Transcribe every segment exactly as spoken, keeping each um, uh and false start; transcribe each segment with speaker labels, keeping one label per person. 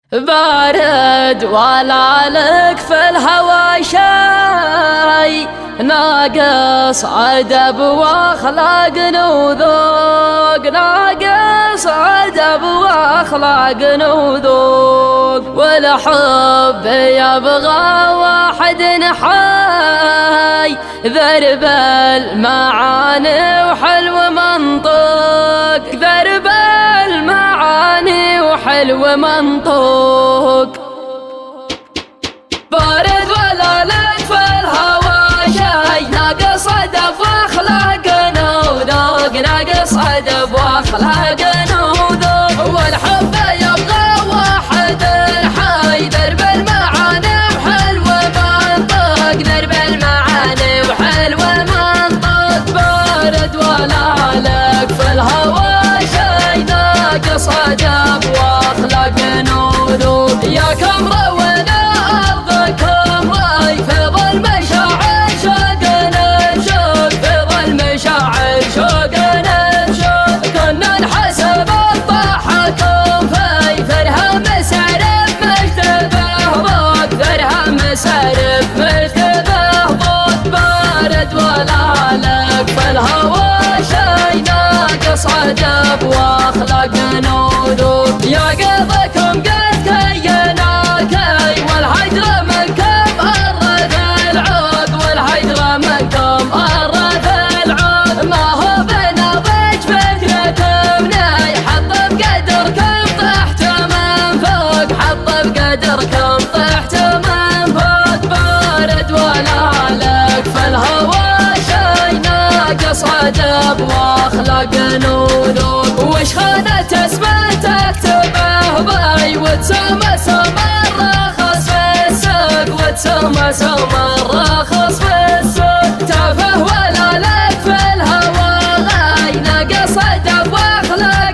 Speaker 1: بارد ولا لك في الهوى شي، ناقص أدب وأخلاق وذوق، ناقص أدب وأخلاق وذوق. والحب يبغى واحد حي، ذرب المعاني وحلو منطق، ذرب المعاني وحلو منطق. بارد ولا لك في الهوى شي، ناقص أدب وأخلاق وذوق، ناقص أدب وأخلاق وذوق. والحب يبغى واحد حي، ذرب المعاني وحلو منطق، ذرب المعاني وحلو منطق. بارد ولا لك في الهوى شي، ناقص أدب وأخلاق وذوق. يا كم روينا أرضكم راي، فيض المشاعر شوقنا نشوق، فيض المشاعر شوقنا نشوق. كنا نحسب الضحكم في فرها مسارب مجتبه ضوق، فرها مسارب مجتبه ضوق. بارد ولا لك في الهوى شي، ناقص أدب وأخلاق وذوق. يا قلبكم قد كينا كي، والهجر منكم أرث العود، والهجر منكم أرث العود. ما هو بنضج فكركم ناي، حط بقدركم طحت من فوق، حط بقدركم طحت من فوق. بارد ولا لك في الهوى شي، ناقص أدب وأخلاق وذوق. وش خانت اسمه تكتبه باي، وتسمى سمى الرخص في السوق، وتسمى سمى الرخص في السوق. تافه ولا لك في الهوى غاي، ناقص أدب وأخلاق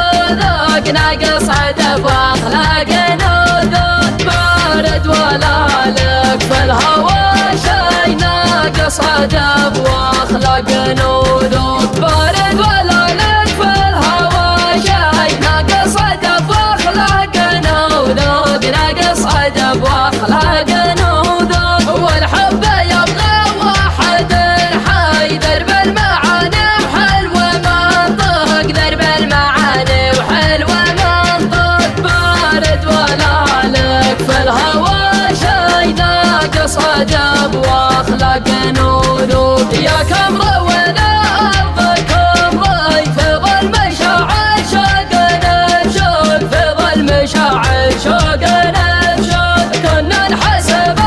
Speaker 1: وذوق، ناقص أدب وأخلاق وذوق. بارد ولا لك في الهوى شي، ناقص أدب وأخلاق وذوق. بارد ولا لك في الهوى شي، ناقص أدب وأخلاق وذوق، ناقص أدب وأخلاق وذوق. والحب يبغى واحد حي، ذرب المعاني وحلو منطق، ذرب المعاني وحلو منطق. بارد ولا لك في الهوى شي، ناقص أدب وأخلاق وذوق. يا كم روينا أرضكم راي، فيض المشاعر شوقنا نشوق، فيض المشاعر شوقنا نشوق. كنا نحسب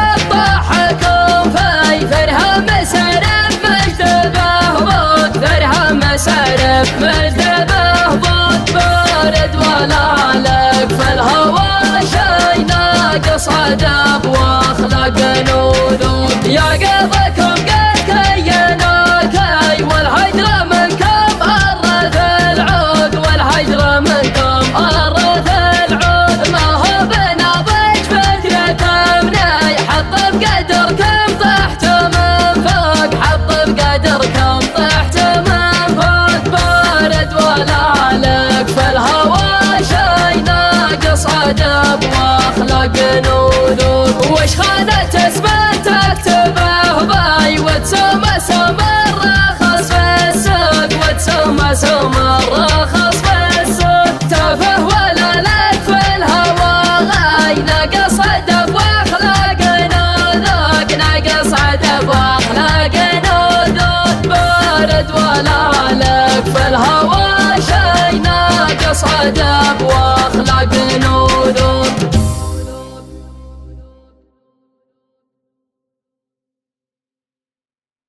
Speaker 1: الضحكم في فرها مسارب مجتبه ضوق، فرها مسارب مجتبه ضوق. بارد ولا لك في الهوى شي، ناقص أدب وأخلاق وذوق. يا قلبكم قد كينا كي، والهجر منكم أرث العود، والهجر منكم أرث العود. ما هو بنضج فكركم ناي، حط بقدركم طحت من فوق، حط بقدركم طحت من فوق. بارد ولا لك في الهوى شي، ناقص أدب وأخلاق وذوق. وش خانت اسمه تكتبه باي، وتسمى سمى الرخص في السوق، وتسمى سمى الرخص في السوق. تافه ولا لك في الهوى غاي، ناقص أدب وأخلاق وذوق، ناقص أدب وأخلاق وذوق. بارد ولا لك في الهوى شي، ناقص أدب وأخلاق وذوق.